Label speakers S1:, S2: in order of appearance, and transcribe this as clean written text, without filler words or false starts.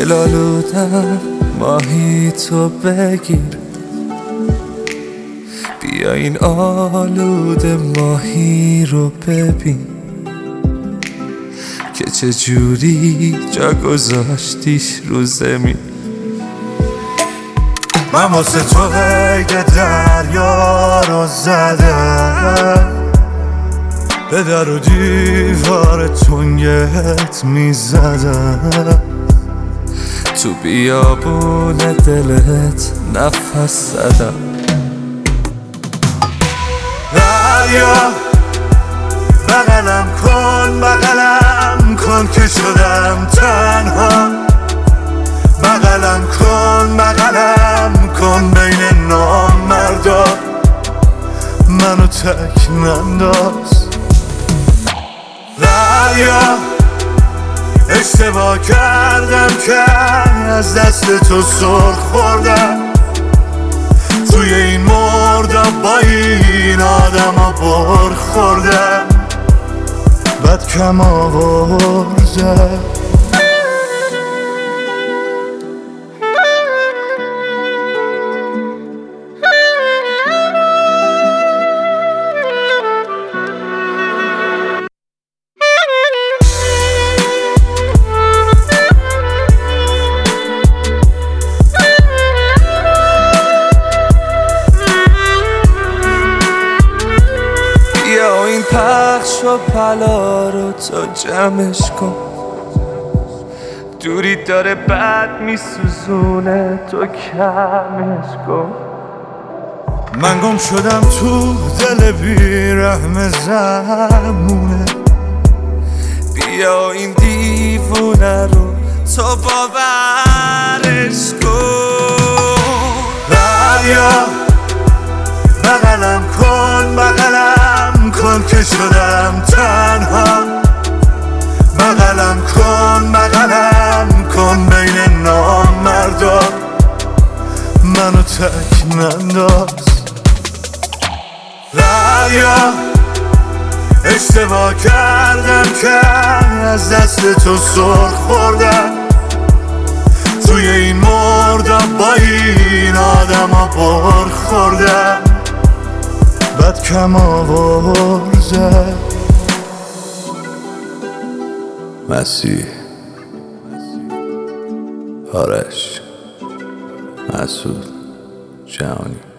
S1: دلالودم ماهی تو بگیر، بیا این آلوده ماهی رو ببین که چجوری جا گذاشتیش رو زمین. من واسه تو قید دریا رو زدم، به در و دیوار تنگت میزدم، تو بیابون دلت نفس زدم. دریا بغلم کن که شدم تنها، بغلم کن بین نامردا، منو تک ننداز. دریا اشتباه کردم که از دست تو سر خوردم، توی این مردم با این آدم ها بر خوردم، بد کم آوردم. یا این پخش و پلا رو تو جمعش کن، دوری داره بد میسوزونه تو کمش کن. من گم شدم تو دل بیرحم زمونه، بیا این دیوونه رو تو باورش کن. دریا بغلم کن که شدم تنها، بغلم کن بین نامردا، منو تک ننداز. دریا اشتباه کردم که از دست تو سر خوردم، توی این مردم با این آدم ها بر خوردم، بد کم آورده. مسیح، آرش، مسعود، جهانی.